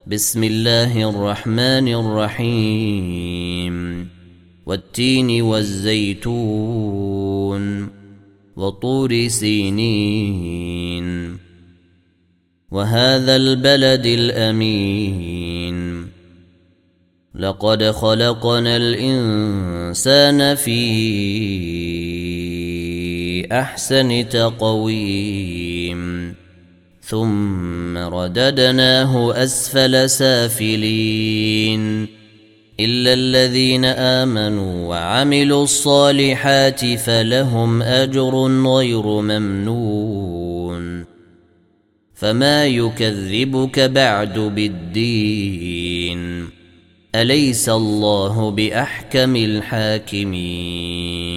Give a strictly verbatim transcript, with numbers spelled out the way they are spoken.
بسم الله الرحمن الرحيم والتين والزيتون وطور سينين وهذا البلد الأمين لقد خلقنا الإنسان في أحسن تقويم ثم رددناه أسفل سافلين إلا الذين آمنوا وعملوا الصالحات فلهم أجر غير ممنون فما يكذبك بعد بالدين أليس الله بأحكم الحاكمين